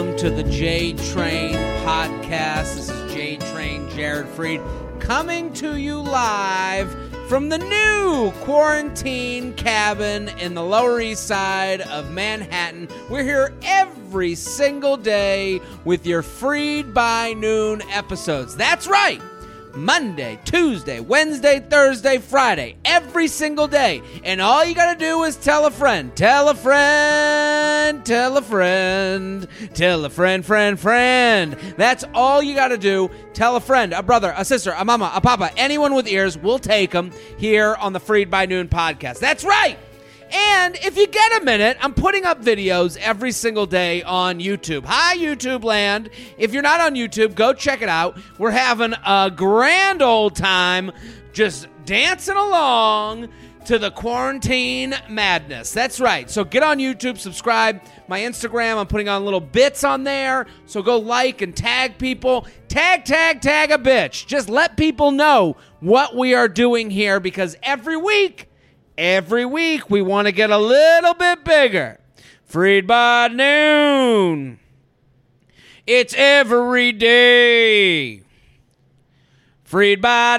Welcome to the J Train podcast. This is J Train Jared Freed coming to you live from the new quarantine cabin in the Lower East Side of Manhattan. We're here every single day with your Freed by Noon episodes. That's right. Monday, Tuesday, Wednesday, Thursday, Friday, every single day. And all you got to do is tell a friend, tell a friend, tell a friend, tell a friend, friend. That's all you got to do. Tell a friend, a brother, a sister, a mama, a papa, anyone with ears, we'll take them here on the Freed by Noon podcast. That's right. And if you get a minute, I'm putting up videos every single day on YouTube. Hi, YouTube land. If you're not on YouTube, go check it out. We're having a grand old time just dancing along to the quarantine madness. That's right. So get on YouTube, subscribe. My Instagram, I'm putting on little bits on there. So go like and tag people. Tag a bitch. Just let people know what we are doing here because every week, we want to get a little bit bigger. Freed by Noon. It's every day. Freed by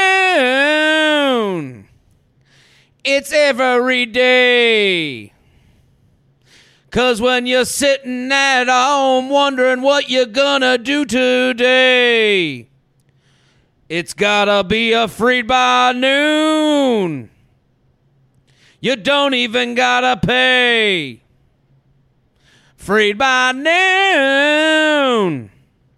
Noon. It's every day. 'Cause when you're sitting at home wondering what you're gonna do today, it's gotta be a Freed by Noon. You don't even gotta pay. Freed by Noon.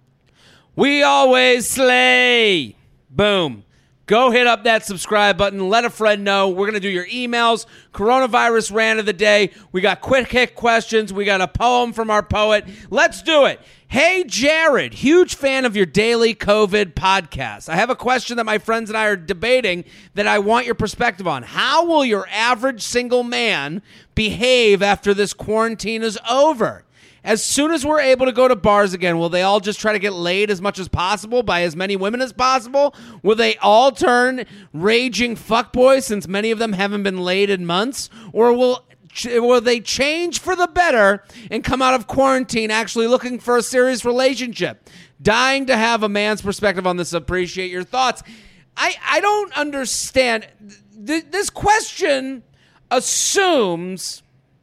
We always slay. Boom. Go hit up that subscribe button. Let a friend know. We're going to do your emails. Coronavirus rant of the day. We got quick hit questions. We got a poem from our poet. Let's do it. Hey, Jared, huge fan of your daily COVID podcast. I have a question that my friends and I are debating that I want your perspective on. How will your average single man behave after this quarantine is over? As soon as we're able to go to bars again, will they all just try to get laid as much as possible by as many women as possible? Will they all turn raging fuckboys since many of them haven't been laid in months? Or will they change for the better and come out of quarantine actually looking for a serious relationship? Dying to have a man's perspective on this. Appreciate your thoughts. I don't understand. This question assumes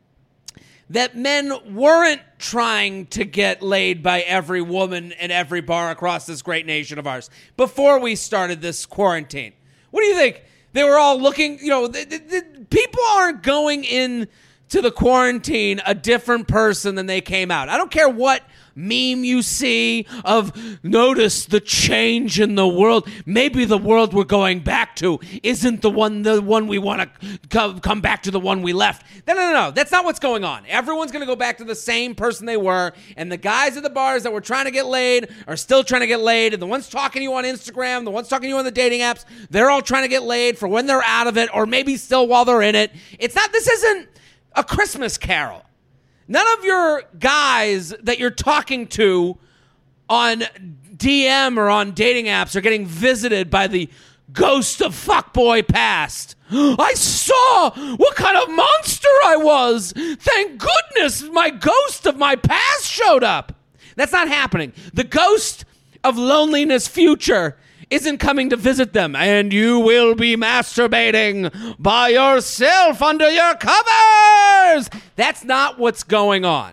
that men weren't trying to get laid by every woman in every bar across this great nation of ours before we started this quarantine. What do you think? They were all looking, people aren't going in to the quarantine a different person than they came out. I don't care what meme you see of notice the change in the world. Maybe the world we're going back to isn't the one we want to come back to, the one we left. No. That's not what's going on. Everyone's going to go back to the same person they were, and the guys at the bars that were trying to get laid are still trying to get laid, and the ones talking to you on Instagram, the ones talking to you on the dating apps, they're all trying to get laid for when they're out of it, or maybe still while they're in it. This isn't a Christmas Carol. None of your guys that you're talking to on DM or on dating apps are getting visited by the ghost of fuckboy past. I saw what kind of monster I was. Thank goodness my ghost of my past showed up. That's not happening. The ghost of loneliness future isn't coming to visit them, and you will be masturbating by yourself under your covers. That's not what's going on.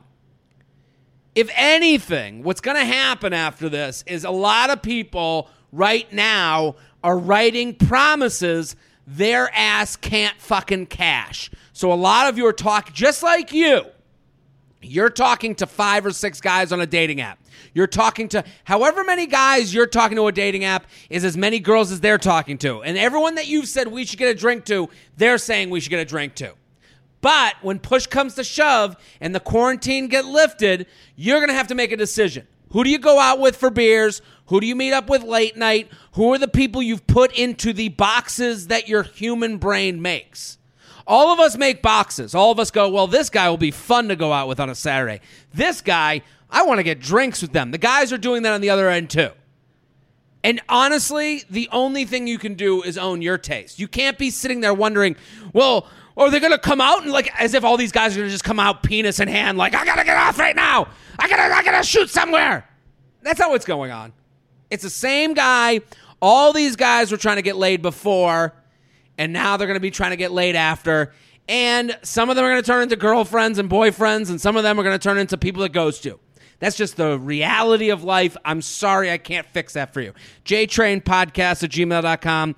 If anything, what's going to happen after this is a lot of people right now are writing promises their ass can't fucking cash. So a lot of you are talking, just like you're talking to 5 or 6 guys on a dating app. You're talking to however many guys you're talking to a dating app is as many girls as they're talking to. And everyone that you've said we should get a drink to, they're saying we should get a drink to. But when push comes to shove and the quarantine get lifted, you're going to have to make a decision. Who do you go out with for beers? Who do you meet up with late night? Who are the people you've put into the boxes that your human brain makes? All of us make boxes. All of us go, well, this guy will be fun to go out with on a Saturday. This guy, I want to get drinks with them. The guys are doing that on the other end too. And honestly, the only thing you can do is own your taste. You can't be sitting there wondering, well, Or they're going to come out and like as if all these guys are going to just come out penis in hand like, I got to get off right now. I gotta shoot somewhere. That's not what's going on. It's the same guy. All these guys were trying to get laid before, and now they're going to be trying to get laid after. And some of them are going to turn into girlfriends and boyfriends, and some of them are going to turn into people it goes to. That's just the reality of life. I'm sorry I can't fix that for you. jtrainpodcast@gmail.com.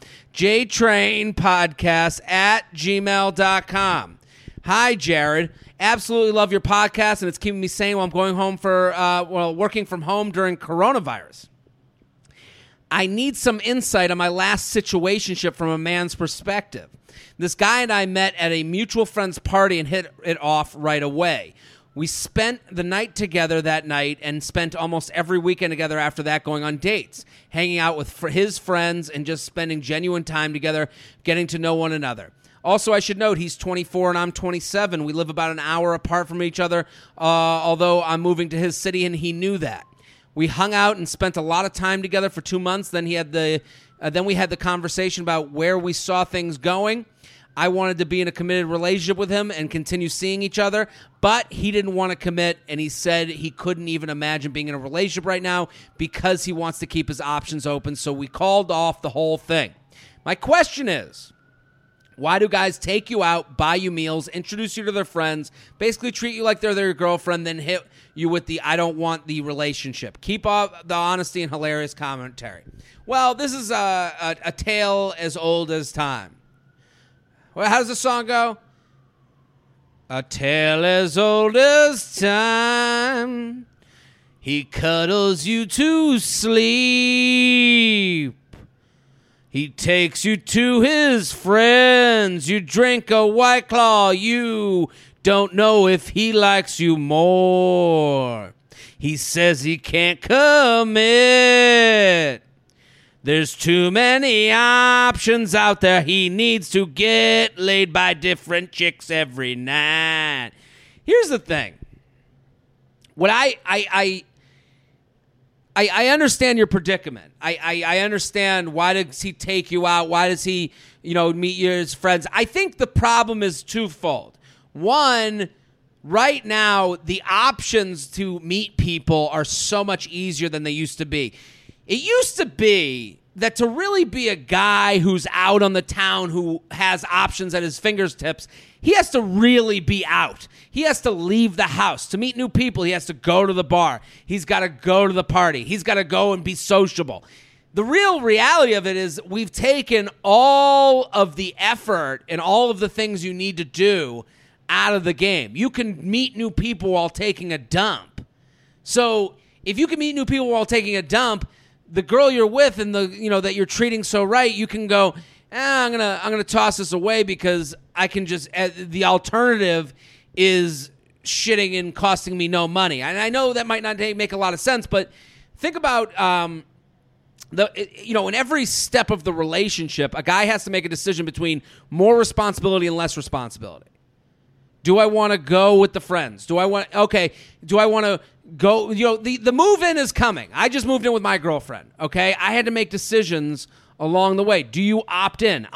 jtrainpodcast@gmail.com. Hi, Jared. Absolutely love your podcast, and it's keeping me sane while I'm going home working from home during coronavirus. I need some insight on my last situationship from a man's perspective. This guy and I met at a mutual friend's party and hit it off right away. We spent the night together that night and spent almost every weekend together after that going on dates, hanging out with his friends and just spending genuine time together, getting to know one another. Also, I should note, he's 24 and I'm 27. We live about an hour apart from each other, although I'm moving to his city and he knew that. We hung out and spent a lot of time together for 2 months. Then we had the conversation about where we saw things going. I wanted to be in a committed relationship with him and continue seeing each other, but he didn't want to commit, and he said he couldn't even imagine being in a relationship right now because he wants to keep his options open, so we called off the whole thing. My question is, why do guys take you out, buy you meals, introduce you to their friends, basically treat you like they're their girlfriend, then hit you with the I don't want the relationship? Keep up the honesty and hilarious commentary. Well, this is a tale as old as time. Well, how does the song go? A tale as old as time. He cuddles you to sleep. He takes you to his friends. You drink a White Claw. You don't know if he likes you more. He says he can't commit. There's too many options out there. He needs to get laid by different chicks every night. Here's the thing. What I understand your predicament. I understand why does he take you out? Why does he, meet you as friends? I think the problem is twofold. One, right now, the options to meet people are so much easier than they used to be. It used to be that to really be a guy who's out on the town, who has options at his fingertips, he has to really be out. He has to leave the house. To meet new people, he has to go to the bar. He's got to go to the party. He's got to go and be sociable. The real reality of it is we've taken all of the effort and all of the things you need to do out of the game. You can meet new people while taking a dump. So if you can meet new people while taking a dump, the girl you're with and that you're treating so right, you can go, I'm gonna toss this away because I can just the alternative is shitting and costing me no money. And I know that might not make a lot of sense, but think about in every step of the relationship, a guy has to make a decision between more responsibility and less responsibility. Do I want to go with the friends? Do I want to go? The move-in is coming. I just moved in with my girlfriend, okay? I had to make decisions along the way. Do you opt in,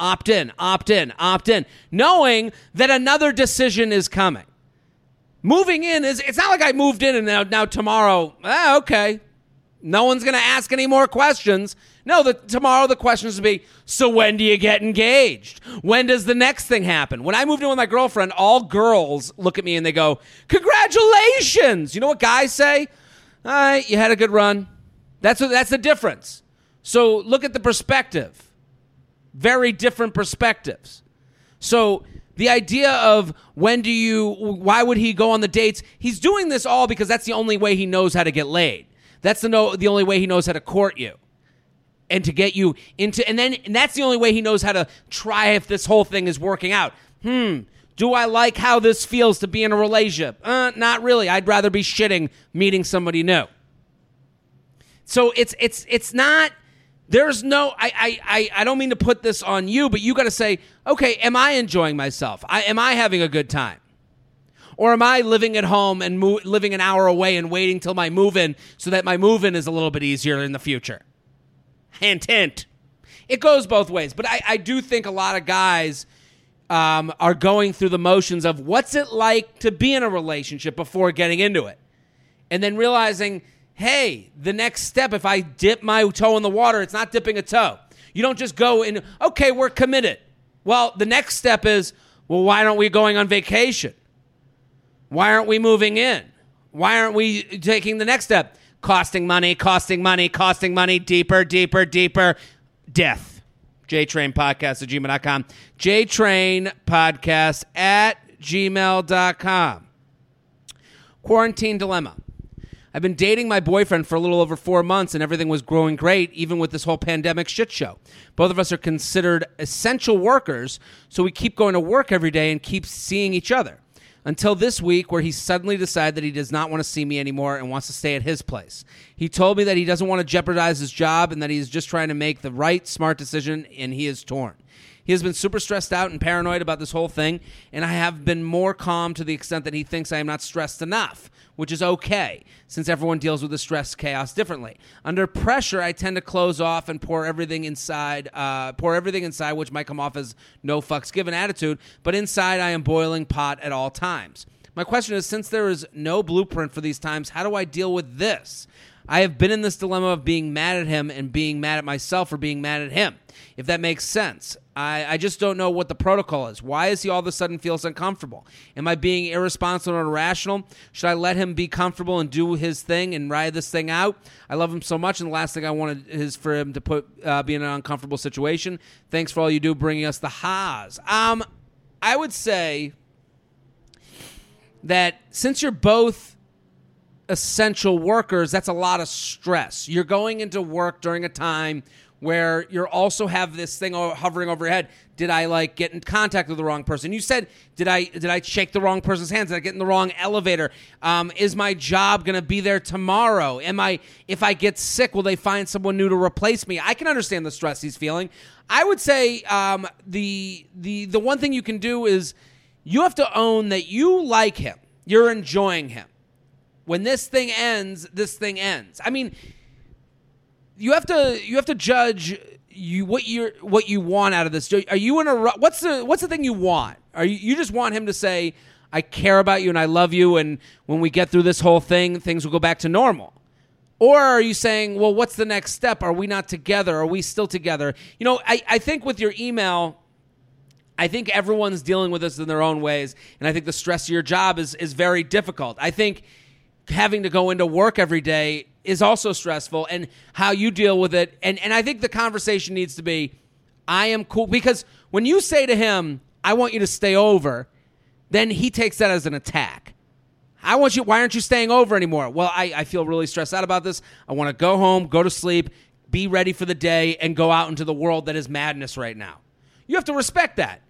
knowing that another decision is coming? Moving in it's not like I moved in and now tomorrow, okay. No one's going to ask any more questions. No, tomorrow the questions will be, so when do you get engaged? When does the next thing happen? When I moved in with my girlfriend, all girls look at me and they go, congratulations. You know what guys say? All right, you had a good run. That's the difference. So look at the perspective. Very different perspectives. So the idea of why would he go on the dates? He's doing this all because that's the only way he knows how to get laid. That's the only way he knows how to court you and to get you into, and that's the only way he knows how to try if this whole thing is working out. Do I like how this feels to be in a relationship? Not really. I'd rather be shitting meeting somebody new. So it's not, there's no, I don't mean to put this on you, but you got to say, okay, am I enjoying myself? Am I having a good time? Or am I living at home and living an hour away and waiting till my move-in so that my move-in is a little bit easier in the future? Hint, hint. It goes both ways. But I do think a lot of guys, are going through the motions of what's it like to be in a relationship before getting into it. And then realizing, hey, the next step, if I dip my toe in the water, it's not dipping a toe. You don't just go in, okay, we're committed. Well, the next step is, well, why aren't we going on vacation? Why aren't we moving in? Why aren't we taking the next step? Costing money, deeper, death. JTrainPodcast@gmail.com. JTrainPodcast@gmail.com. Quarantine dilemma. I've been dating my boyfriend for a little over 4 months, and everything was growing great, even with this whole pandemic shit show. Both of us are considered essential workers, so we keep going to work every day and keep seeing each other. Until this week, where he suddenly decided that he does not want to see me anymore and wants to stay at his place. He told me that he doesn't want to jeopardize his job and that he is just trying to make the right, smart decision, and he is torn. He has been super stressed out and paranoid about this whole thing, and I have been more calm to the extent that he thinks I am not stressed enough, which is okay, since everyone deals with the stress chaos differently. Under pressure, I tend to close off and pour everything inside, which might come off as no fucks given attitude, but inside I am boiling pot at all times. My question is, since there is no blueprint for these times, how do I deal with this? I have been in this dilemma of being mad at him and being mad at myself for being mad at him, if that makes sense. I just don't know what the protocol is. Why is he all of a sudden feels uncomfortable? Am I being irresponsible and irrational? Should I let him be comfortable and do his thing and ride this thing out? I love him so much, and the last thing I wanted is for him to be in an uncomfortable situation. Thanks for all you do, bringing us the ha's. I would say that since you're both essential workers, that's a lot of stress. You're going into work during a time where you also have this thing hovering over your head. Did I get in contact with the wrong person? You said, did I shake the wrong person's hands? Did I get in the wrong elevator? Is my job going to be there tomorrow? If I get sick, will they find someone new to replace me? I can understand the stress he's feeling. I would say the one thing you can do is you have to own that you like him. You're enjoying him. When this thing ends, this thing ends. I mean, you have to judge what you want out of this. Are you in a what's the thing you want? Are you just want him to say, I care about you and I love you, and when we get through this whole thing, things will go back to normal? Or are you saying, well, what's the next step? Are we not together? Are we still together? I think with your email, I think everyone's dealing with this in their own ways, and I think the stress of your job is very difficult. I think having to go into work every day is also stressful, and how you deal with it. And I think the conversation needs to be, I am cool. Because when you say to him, I want you to stay over, then he takes that as an attack. Why aren't you staying over anymore? Well, I feel really stressed out about this. I want to go home, go to sleep, be ready for the day, and go out into the world that is madness right now. You have to respect that.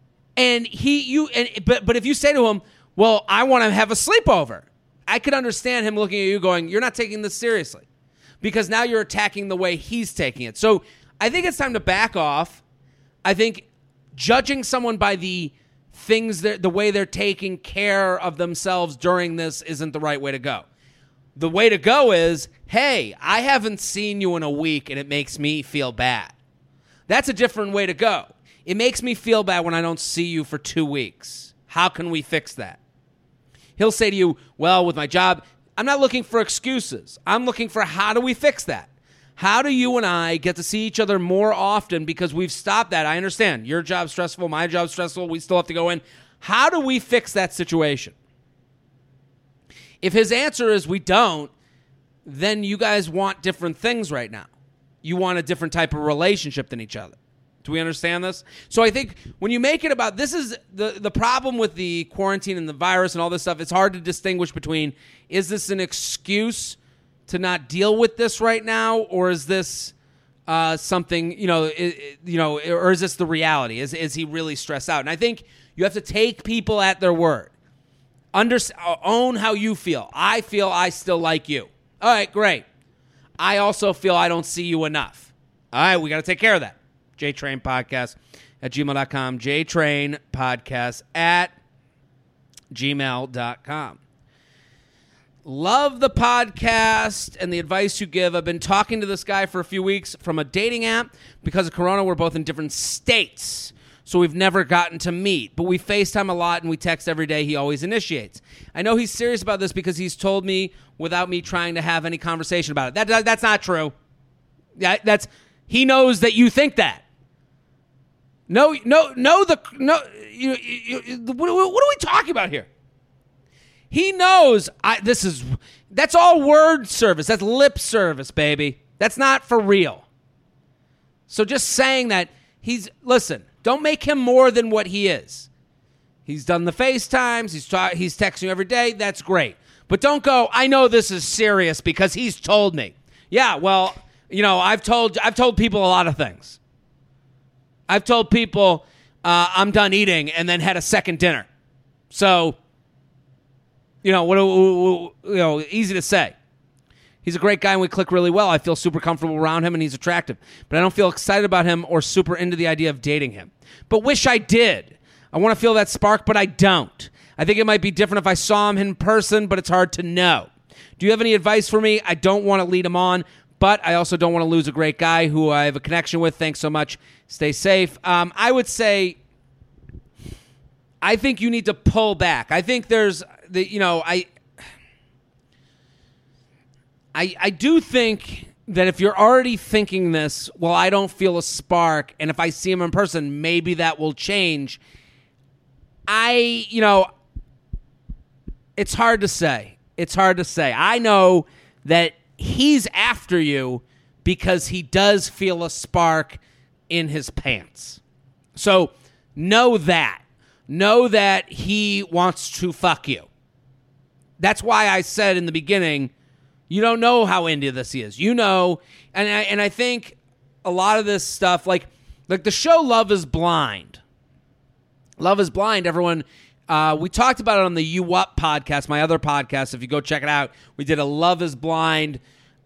But if you say to him, well, I want to have a sleepover, I could understand him looking at you going, you're not taking this seriously, because now you're attacking the way he's taking it. So I think it's time to back off. I think judging someone by the way they're taking care of themselves during this isn't the right way to go. The way to go is, hey, I haven't seen you in a week and it makes me feel bad. That's a different way to go. It makes me feel bad when I don't see you for 2 weeks. How can we fix that? He'll say to you, well, with my job, I'm not looking for excuses. I'm looking for, how do we fix that? How do you and I get to see each other more often, because we've stopped that? I understand. Your job's stressful. My job's stressful. We still have to go in. How do we fix that situation? If his answer is we don't, then you guys want different things right now. You want a different type of relationship than each other. Do we understand this? So I think when you make it about, this is the problem with the quarantine and the virus and all this stuff, it's hard to distinguish between, is this an excuse to not deal with this right now, or is this something, or is this the reality? Is he really stressed out? And I think you have to take people at their word. Own how you feel. I feel I still like you. All right, great. I also feel I don't see you enough. All right, we got to take care of that. JTrainPodcast@gmail.com. JTrainPodcast@gmail.com. Love the podcast and the advice you give. I've been talking to this guy for a few weeks from a dating app. Because of Corona, we're both in different states. so we've never gotten to meet. But we FaceTime a lot and we text every day. He always initiates. I know he's serious about this because he's told me without me trying to have any conversation about it. That's not true. He knows that you think that. What are we talking about here? He knows that's all word service. That's lip service, baby. That's not for real. So just saying that listen, don't make him more than what he is. He's done the FaceTimes. He's texting you every day. That's great. But don't go, I know this is serious because he's told me. Yeah, well, I've told people a lot of things. I've told people I'm done eating and then had a second dinner. So, easy to say. He's a great guy and we click really well. I feel super comfortable around him and he's attractive. But I don't feel excited about him or super into the idea of dating him. But wish I did. I want to feel that spark, but I don't. I think it might be different if I saw him in person, but it's hard to know. Do you have any advice for me? I don't want to lead him on, but I also don't want to lose a great guy who I have a connection with. Thanks so much. Stay safe. I would say I think you need to pull back. I think there's I do think that if you're already thinking this, well, I don't feel a spark, and if I see him in person, maybe that will change. It's hard to say. I know that he's after you because he does feel a spark in his pants. So know that. Know that he wants to fuck you. That's why I said in the beginning, you don't know how into this he is. And I think a lot of this stuff, like the show Love is Blind. Love is Blind, everyone. We talked about it on the You Up podcast, my other podcast. If you go check it out, we did a Love is Blind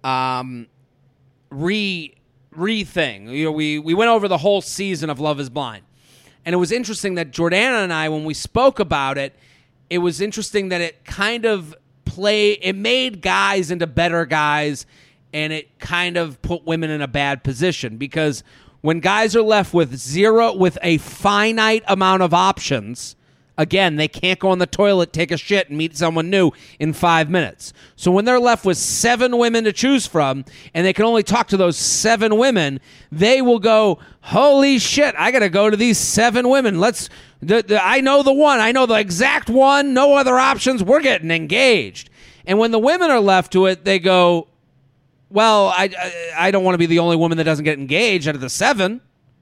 re thing. We went over the whole season of Love is Blind. And it was interesting that Jordana and I, when we spoke about it, it was interesting that it kind of it made guys into better guys, and it kind of put women in a bad position because when guys are left with a finite amount of options, again, they can't go on the toilet, take a shit, and meet someone new in 5 minutes. So when they're left with 7 women to choose from, and they can only talk to those 7 women, they will go, holy shit, I got to go to these 7 women. I know the one. I know the exact one. No other options. We're getting engaged. And when the women are left to it, they go, well, I don't want to be the only woman that doesn't get engaged out of the 7.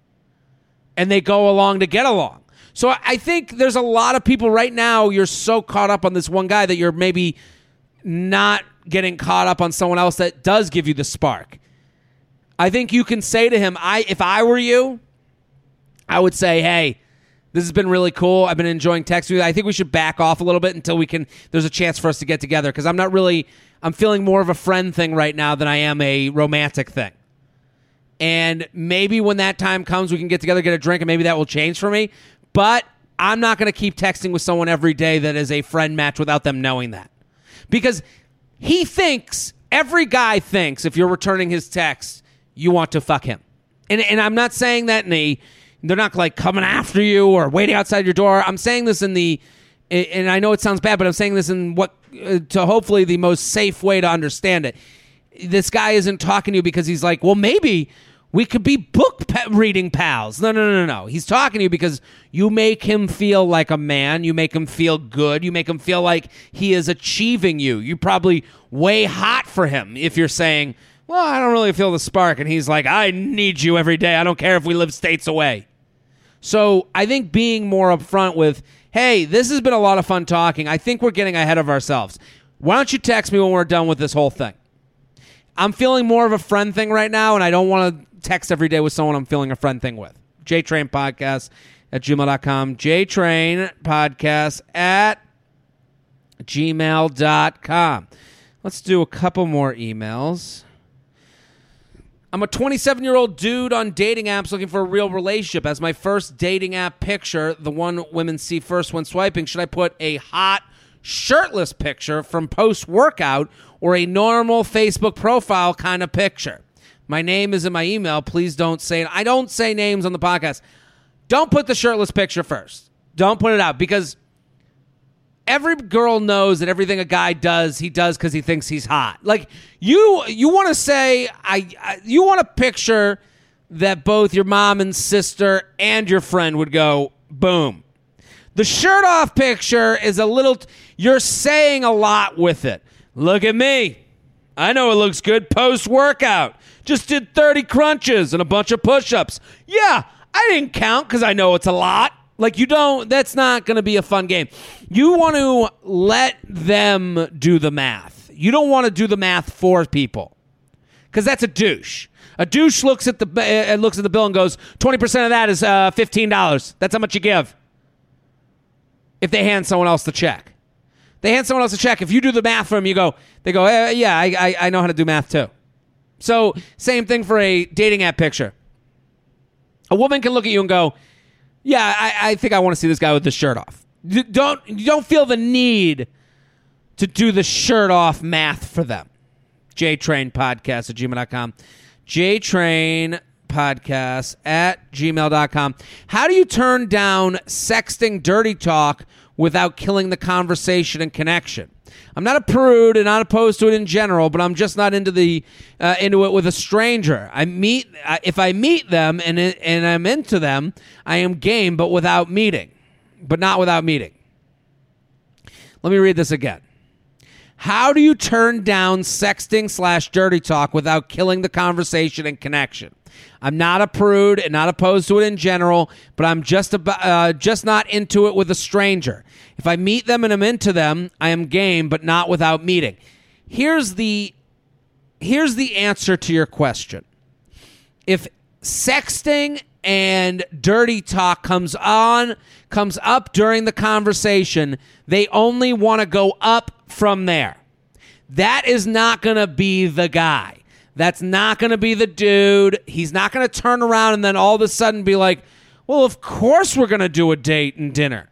And they go along to get along. So I think there's a lot of people right now, you're so caught up on this one guy that you're maybe not getting caught up on someone else that does give you the spark. I think you can say to him, if I were you, I would say, hey, this has been really cool. I've been enjoying texting with you. I think we should back off a little bit until there's a chance for us to get together because I'm feeling more of a friend thing right now than I am a romantic thing. And maybe when that time comes, we can get together, get a drink, and maybe that will change for me. But I'm not going to keep texting with someone every day that is a friend match without them knowing that. Because every guy thinks if you're returning his text, you want to fuck him. And I'm not saying that they're not like coming after you or waiting outside your door. I'm saying this and I know it sounds bad, but I'm saying this in to hopefully the most safe way to understand it. This guy isn't talking to you because he's like, well, maybe we could be book reading pals. No. He's talking to you because you make him feel like a man. You make him feel good. You make him feel like he is achieving you. You're probably way hot for him if you're saying, well, I don't really feel the spark. And he's like, I need you every day. I don't care if we live states away. So I think being more upfront with, hey, this has been a lot of fun talking. I think we're getting ahead of ourselves. Why don't you text me when we're done with this whole thing? I'm feeling more of a friend thing right now, and I don't want to text every day with someone I'm feeling a friend thing with. JTrain Podcast at gmail.com. JTrain Podcast at gmail.com. Let's do a couple more emails. I'm a 27-year-old dude on dating apps looking for a real relationship. As my first dating app picture, the one women see first when swiping, should I put a hot, shirtless picture from post-workout or a normal Facebook profile kind of picture? My name is in my email. Please don't say it. I don't say names on the podcast. don't put the shirtless picture first. Don't put it out, because every girl knows that everything a guy does, he does because he thinks he's hot. Like, you want to say, you want a picture that both your mom and sister and your friend would go, boom. The shirt off picture is a little, you're saying a lot with it. Look at me. I know it looks good post-workout. Just did 30 crunches and a bunch of push-ups. Yeah, I didn't count because I know it's a lot. Like, that's not going to be a fun game. You want to let them do the math. You don't want to do the math for people, because that's a douche. A douche looks at the bill and goes, 20% of that is $15. That's how much you give. If they hand someone else the check. They hand someone else a check. If you do the math for them, they go, yeah, I know how to do math too. So same thing for a dating app picture. A woman can look at you and go, yeah, I think I want to see this guy with the shirt off. You don't feel the need to do the shirt off math for them. JTrainPodcast@gmail.com. JTrainPodcast@gmail.com. How do you turn down sexting dirty talk without killing the conversation and connection? I'm not a prude and not opposed to it in general, but I'm just not into it with a stranger. If I meet them and I'm into them, I am game, but not without meeting. Let me read this again. How do you turn down sexting / dirty talk without killing the conversation and connection? I'm not a prude and not opposed to it in general, but I'm just not into it with a stranger. If I meet them and I'm into them, I am game, but not without meeting. Here's the answer to your question. If sexting and dirty talk comes up during the conversation, they only want to go up from there. That is not going to be the guy. That's not going to be the dude. He's not going to turn around and then all of a sudden be like, well, of course we're going to do a date and dinner.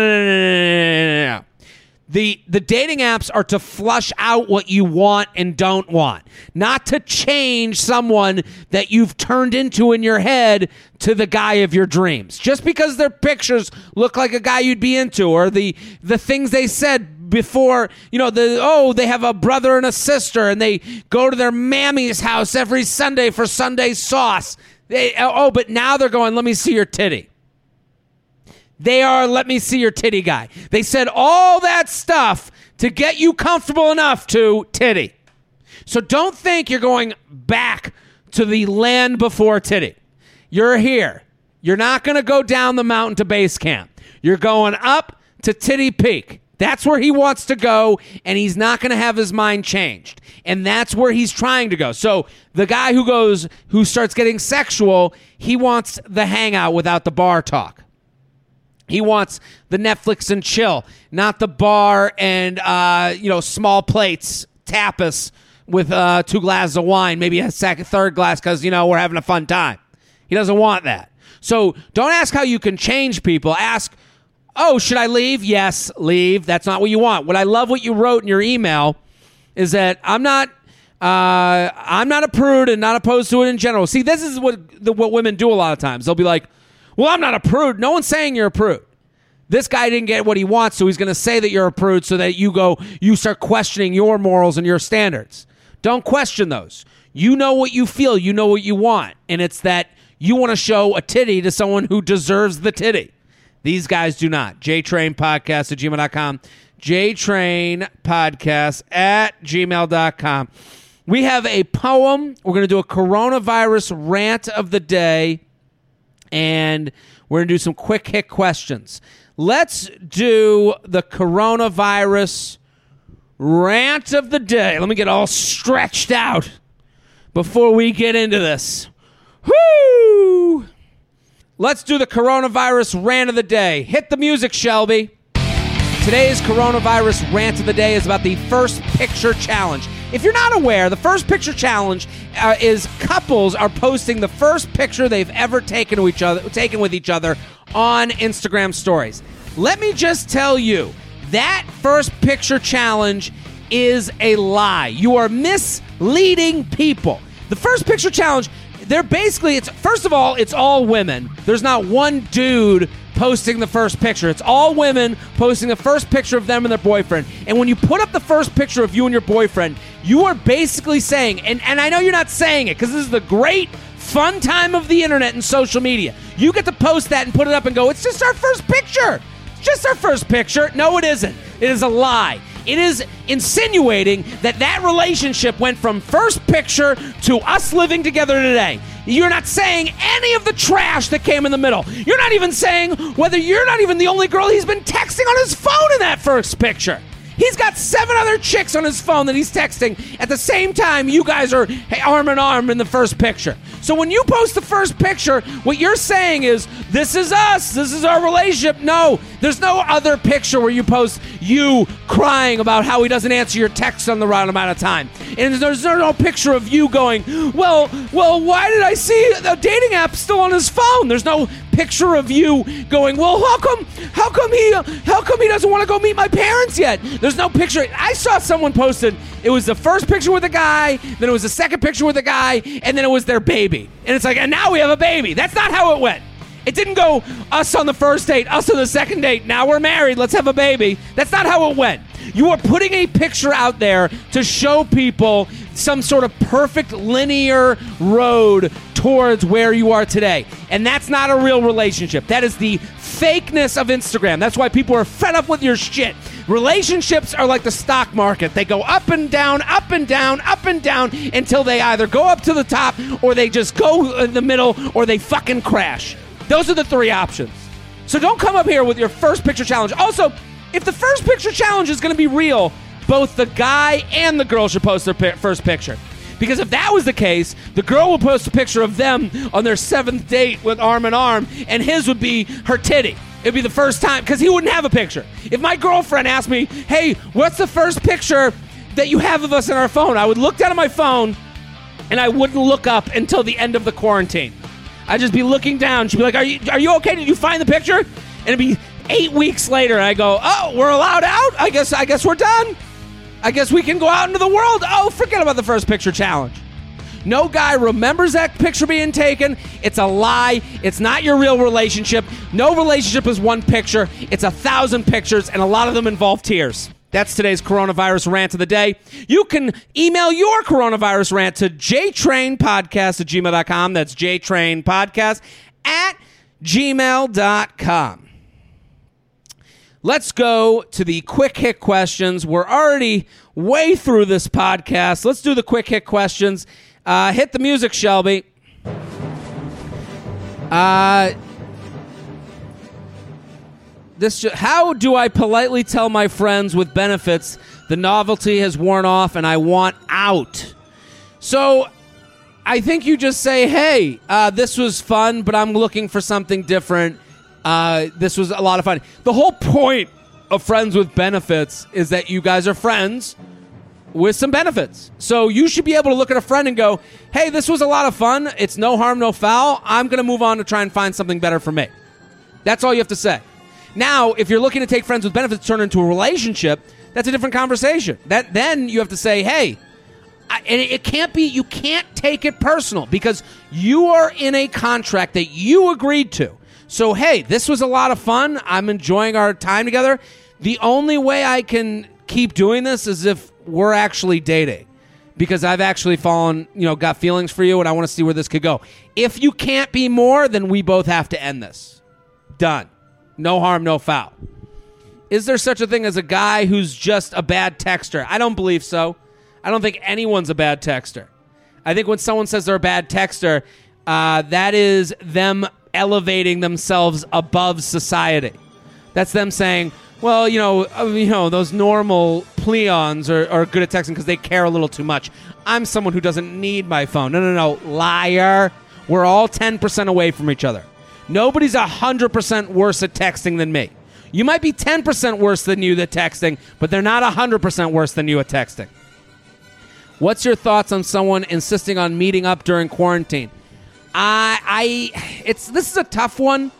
No. The dating apps are to flush out what you want and don't want, not to change someone that you've turned into in your head to the guy of your dreams. Just because their pictures look like a guy you'd be into, or the things they said before, they have a brother and a sister and they go to their mammy's house every Sunday for Sunday sauce. But now they're going, let me see your titty. They are, let me see your titty guy. They said all that stuff to get you comfortable enough to titty. So don't think you're going back to the land before titty. You're here. You're not going to go down the mountain to base camp. You're going up to Titty Peak. That's where he wants to go, and he's not going to have his mind changed. And that's where he's trying to go. So the guy who starts getting sexual, he wants the hangout without the bar talk. He wants the Netflix and chill, not the bar and, small plates, tapas with 2 glasses of wine, maybe a third glass because, we're having a fun time. He doesn't want that. So don't ask how you can change people. Ask, oh, should I leave? Yes, leave. That's not what you want. What I love what you wrote in your email is that I'm not a prude and not opposed to it in general. See, this is what women do a lot of times. They'll be like, well, I'm not a prude. No one's saying you're a prude. This guy didn't get what he wants, so he's going to say that you're a prude so that you start questioning your morals and your standards. Don't question those. You know what you feel. You know what you want. And it's that you want to show a titty to someone who deserves the titty. These guys do not. JTrainPodcast@gmail.com. JTrainPodcast@gmail.com. We have a poem. We're going to do a coronavirus rant of the day. And we're going to do some quick hit questions. Let's do the coronavirus rant of the day. Let me get all stretched out before we get into this. Woo! Let's do the coronavirus rant of the day. Hit the music, Shelby. Today's coronavirus rant of the day is about the First Picture Challenge. If you're not aware, the First Picture Challenge is couples are posting the first picture they've ever taken with each other on Instagram stories. Let me just tell you, that First Picture Challenge is a lie. You are misleading people. The First Picture Challenge, they're basically, first of all, it's all women. There's not one dude posting the first picture. It's all women posting the first picture of them and their boyfriend. And when you put up the first picture of you and your boyfriend, you are basically saying, and I know you're not saying it because this is the great fun time of the internet and social media. You get to post that and put it up and go, it's just our first picture. It's just our first picture. No, it isn't. It is a lie. It is insinuating that relationship went from first picture to us living together today. You're not saying any of the trash that came in the middle. You're not even saying whether you're not even the only girl he's been texting on his phone in that first picture. He's got 7 other chicks on his phone that he's texting at the same time you guys are arm in arm in the first picture. So when you post the first picture, what you're saying is, this is us, this is our relationship. No, there's no other picture where you post you crying about how he doesn't answer your text on the right amount of time. And there's no picture of you going, well, why did I see the dating app still on his phone? There's no picture of you going, well, how come he doesn't want to go meet my parents yet? There's no picture. I saw someone posted, it was the first picture with a guy, then it was the second picture with a guy, and then it was their baby. And it's like, and now we have a baby. That's not how it went. It didn't go, us on the first date, us on the second date, now we're married, let's have a baby. That's not how it went. You are putting a picture out there to show people some sort of perfect linear road towards where you are today. And that's not a real relationship. That is the fakeness of Instagram. That's why people are fed up with your shit. Relationships are like the stock market. They go up and down, up and down, up and down until they either go up to the top or they just go in the middle or they fucking crash. Those are the 3 options. So don't come up here with your first picture challenge. Also, if the first picture challenge is going to be real, both the guy and the girl should post their first picture. Because if that was the case, the girl will post a picture of them on their 7th date with arm in arm, and his would be her titty. It'd be the first time, because he wouldn't have a picture. If my girlfriend asked me, hey, what's the first picture that you have of us in our phone? I would look down at my phone, and I wouldn't look up until the end of the quarantine. I'd just be looking down. She'd be like, are you okay? Did you find the picture? And it'd be 8 weeks later, and I go, oh, we're allowed out? I guess we're done. I guess we can go out into the world. Oh, forget about the first picture challenge. No guy remembers that picture being taken. It's a lie. It's not your real relationship. No relationship is one picture. It's 1,000 pictures, and a lot of them involve tears. That's today's coronavirus rant of the day. You can email your coronavirus rant to jtrainpodcast@gmail.com. That's jtrainpodcast@gmail.com. Let's go to the quick hit questions. We're already way through this podcast. Let's do the quick hit questions. Hit the music, Shelby. How do I politely tell my friends with benefits the novelty has worn off and I want out? So I think you just say, hey, this was fun, but I'm looking for something different. This was a lot of fun. The whole point of friends with benefits is that you guys are friends with some benefits. So you should be able to look at a friend and go, hey, this was a lot of fun. It's no harm, no foul. I'm going to move on to try and find something better for me. That's all you have to say. Now, if you're looking to take friends with benefits turn into a relationship, that's a different conversation. Then you have to say, hey, and it can't be, you can't take it personal because you are in a contract that you agreed to. So, hey, this was a lot of fun. I'm enjoying our time together. The only way I can keep doing this is if we're actually dating because I've actually got feelings for you and I want to see where this could go. If you can't be more, then we both have to end this. Done. No harm, no foul. Is there such a thing as a guy who's just a bad texter? I don't believe so. I don't think anyone's a bad texter. I think when someone says they're a bad texter, that is them elevating themselves above society. That's them saying, well, those normal pleons are good at texting because they care a little too much. I'm someone who doesn't need my phone. No, liar. We're all 10% away from each other. Nobody's 100% worse at texting than me. You might be 10% worse than you at texting, but they're not 100% worse than you at texting. What's your thoughts on someone insisting on meeting up during quarantine? This is a tough one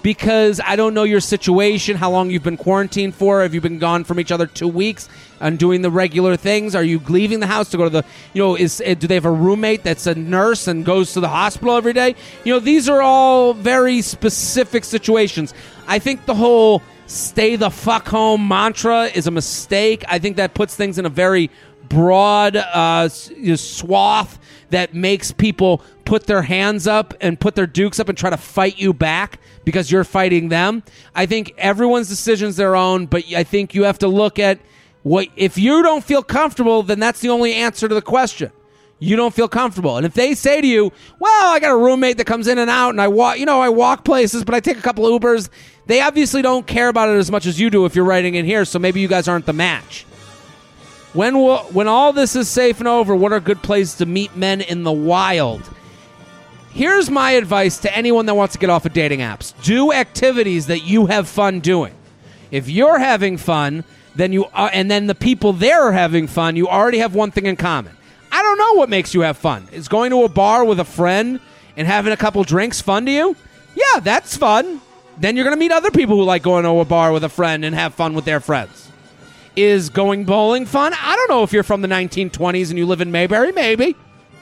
because I don't know your situation, how long you've been quarantined for. Have you been gone from each other 2 weeks and doing the regular things? Are you leaving the house to go to the, do they have a roommate that's a nurse and goes to the hospital every day? These are all very specific situations. I think the whole stay the fuck home mantra is a mistake. I think that puts things in a very broad swath that makes people put their hands up and put their dukes up and try to fight you back because you're fighting them. I think everyone's decision's their own, but I think you have to look at what, if you don't feel comfortable, then that's the only answer to the question. You don't feel comfortable. And if they say to you, well, I got a roommate that comes in and out and I walk places, but I take a couple Ubers, they obviously don't care about it as much as you do if you're writing in here, so maybe you guys aren't the match. When all this is safe and over, what are good places to meet men in the wild? Here's my advice to anyone that wants to get off of dating apps. Do activities that you have fun doing. If you're having fun, then and then the people there are having fun, you already have one thing in common. I don't know what makes you have fun. Is going to a bar with a friend and having a couple drinks fun to you? Yeah, that's fun. Then you're going to meet other people who like going to a bar with a friend and have fun with their friends. Is going bowling fun? I don't know if you're from the 1920s and you live in Mayberry. Maybe.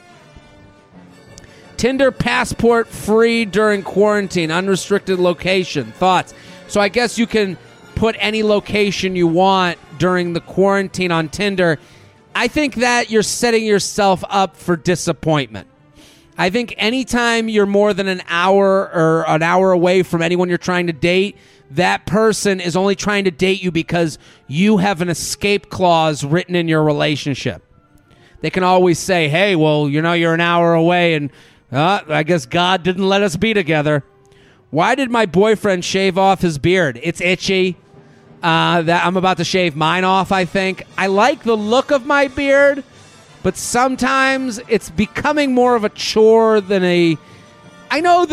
Tinder passport free during quarantine. Unrestricted location. Thoughts? So I guess you can put any location you want during the quarantine on Tinder. I think that you're setting yourself up for disappointment. I think anytime you're more than an hour or an hour away from anyone you're trying to date, that person is only trying to date you because you have an escape clause written in your relationship. They can always say, hey, well, you're an hour away and I guess God didn't let us be together. Why did my boyfriend shave off his beard? It's itchy. That I'm about to shave mine off, I think. I like the look of my beard, but sometimes it's becoming more of a chore than I know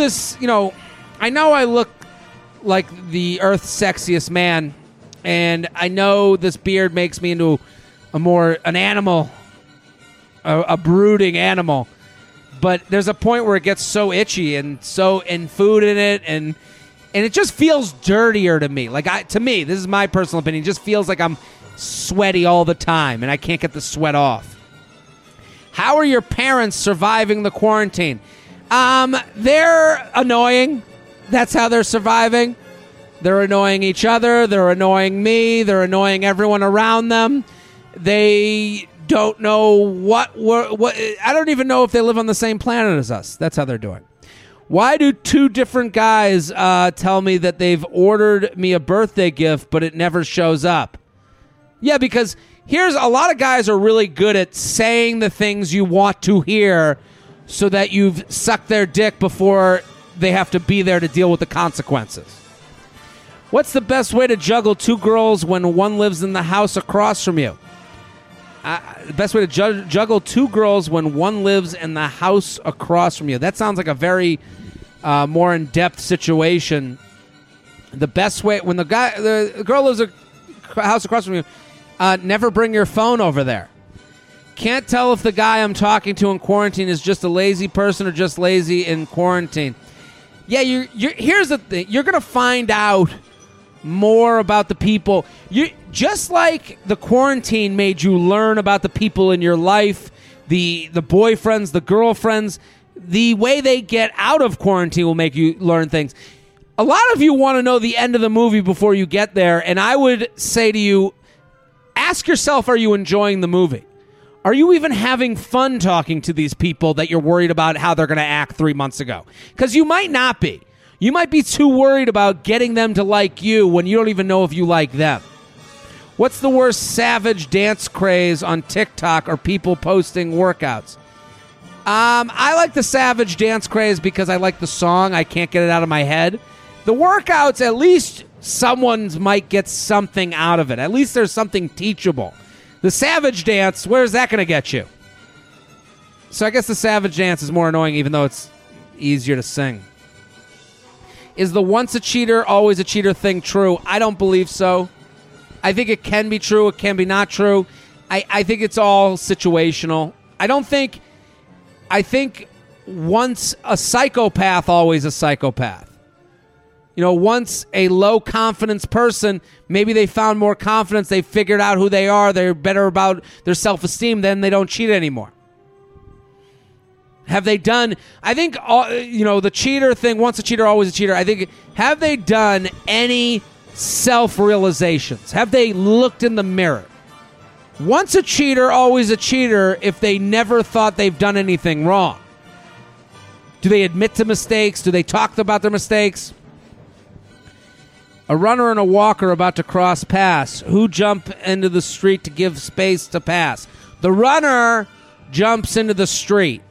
I look like the Earth's sexiest man, and I know this beard makes me into an animal, a brooding animal. But there's a point where it gets so itchy and food in it, and it just feels dirtier to me. To me, this is my personal opinion. It just feels like I'm sweaty all the time, and I can't get the sweat off. How are your parents surviving the quarantine? They're annoying. That's how they're surviving. They're annoying each other. They're annoying me. They're annoying everyone around them. They don't know what I don't even know if they live on the same planet as us. That's how they're doing. Why do two different guys tell me that they've ordered me a birthday gift, but it never shows up? Yeah, because here's a lot of guys are really good at saying the things you want to hear so that you've sucked their dick before they have to be there to deal with the consequences. What's the best way to juggle two girls when one lives in the house across from you? The best way to juggle two girls when one lives in the house across from you. That sounds like a very more in-depth situation. The best way, when the girl lives in a house across from you, never bring your phone over there. Can't tell if the guy I'm talking to in quarantine is just a lazy person or just lazy in quarantine. Yeah, here's the thing. You're going to find out more about the people. Just like the quarantine made you learn about the people in your life, the boyfriends, the girlfriends, the way they get out of quarantine will make you learn things. A lot of you want to know the end of the movie before you get there, and I would say to you, ask yourself, are you enjoying the movie? Are you even having fun talking to these people that you're worried about how they're going to act 3 months ago? Because you might not be. You might be too worried about getting them to like you when you don't even know if you like them. What's the worst savage dance craze on TikTok or people posting workouts? I like the savage dance craze because I like the song. I can't get it out of my head. The workouts, at least someone might get something out of it. At least there's something teachable. The savage dance, where's that going to get you? So I guess the savage dance is more annoying, even though it's easier to sing. Is the once a cheater, always a cheater thing true? I don't believe so. I think it can be true. It can be not true. I think it's all situational. I think once a psychopath, always a psychopath. Once a low confidence person, maybe they found more confidence, they figured out who they are, they're better about their self-esteem, then they don't cheat anymore. Have they done, I think, the cheater thing, once a cheater, always a cheater, I think, have they done any self-realizations? Have they looked in the mirror? Once a cheater, always a cheater if they never thought they've done anything wrong. Do they admit to mistakes? Do they talk about their mistakes? A runner and a walker about to cross paths. Who jump into the street to give space to pass? The runner jumps into the street.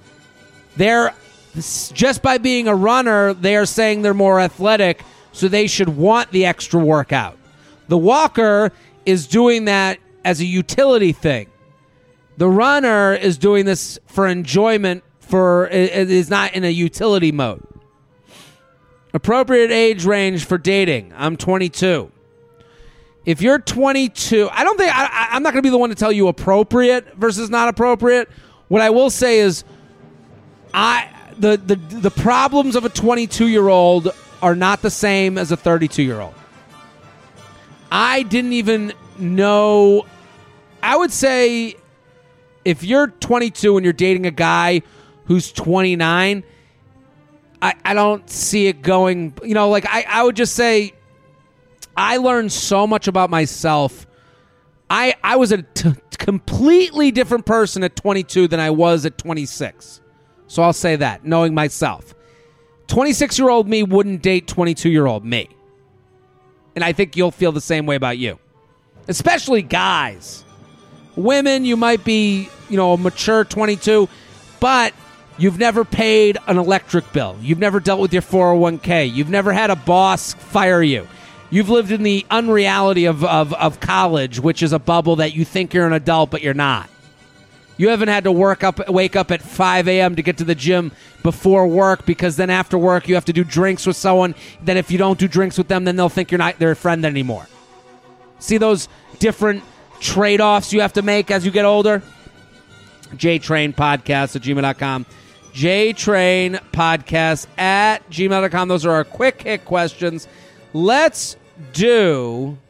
Just by being a runner, they are saying they're more athletic, so they should want the extra workout. The walker is doing that as a utility thing. The runner is doing this for enjoyment, it is not in a utility mode. Appropriate age range for dating. I'm 22. If you're 22, I'm not going to be the one to tell you appropriate versus not appropriate. What I will say is, the problems of a 22-year-old are not the same as a 32-year-old. I didn't even know. I would say if you're 22 and you're dating a guy who's 29, I don't see it going, I would just say I learned so much about myself. I was a completely different person at 22 than I was at 26. So I'll say that, knowing myself. 26-year-old me wouldn't date 22-year-old me. And I think you'll feel the same way about you. Especially guys. Women, you might be, a mature 22, but you've never paid an electric bill. You've never dealt with your 401k. You've never had a boss fire you. You've lived in the unreality of college, which is a bubble that you think you're an adult, but you're not. You haven't had to wake up at 5 a.m. to get to the gym before work, because then after work you have to do drinks with someone. Then if you don't do drinks with them, then they'll think you're not their friend anymore. See those different trade-offs you have to make as you get older? JTrainPodcast@gmail.com. JTrainPodcast@gmail.com. Those are our quick hit questions. Let's do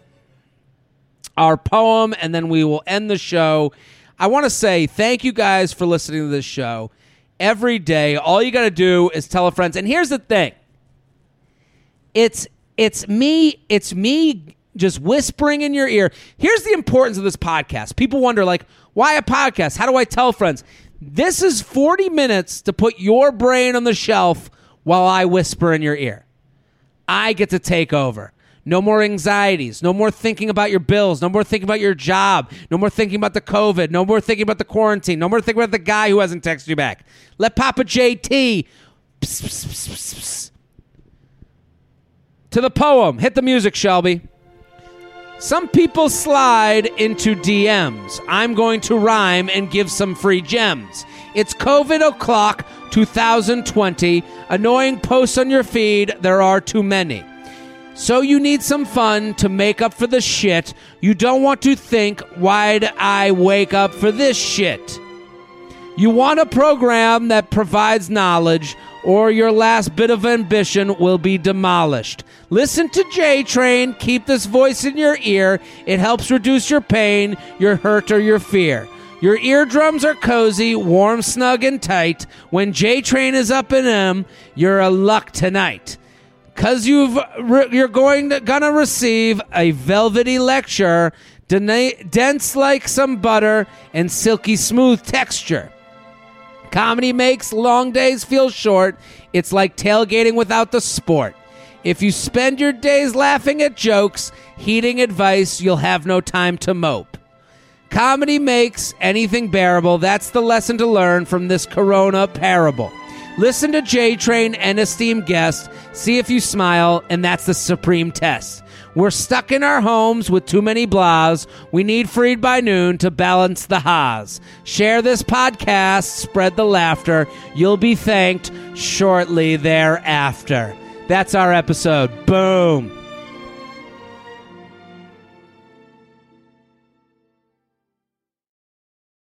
our poem, and then we will end the show. I want to say thank you guys for listening to this show every day. All you got to do is tell a friend. And here's the thing. It's me just whispering in your ear. Here's the importance of this podcast. People wonder, why a podcast? How do I tell friends? This is 40 minutes to put your brain on the shelf while I whisper in your ear. I get to take over. No more anxieties. No more thinking about your bills. No more thinking about your job. No more thinking about the COVID. No more thinking about the quarantine. No more thinking about the guy who hasn't texted you back. Let Papa JT. Psst, psst, psst, psst, psst. To the poem. Hit the music, Shelby. Some people slide into DMs. I'm going to rhyme and give some free gems. It's COVID o'clock 2020. Annoying posts on your feed. There are too many. So you need some fun to make up for the shit. You don't want to think, why'd I wake up for this shit? You want a program that provides knowledge, or your last bit of ambition will be demolished. Listen to J-Train. Keep this voice in your ear. It helps reduce your pain, your hurt, or your fear. Your eardrums are cozy, warm, snug, and tight. When J-Train is up in them, you're a luck tonight. 'Cause you're gonna receive a velvety lecture, dense like some butter and silky smooth texture. Comedy makes long days feel short. It's like tailgating without the sport. If you spend your days laughing at jokes, heeding advice, you'll have no time to mope. Comedy makes anything bearable. That's the lesson to learn from this Corona parable. Listen to J-Train and esteemed guest. See if you smile, and that's the supreme test. We're stuck in our homes with too many blahs. We need freed by noon to balance the ha's. Share this podcast, spread the laughter. You'll be thanked shortly thereafter. That's our episode. Boom.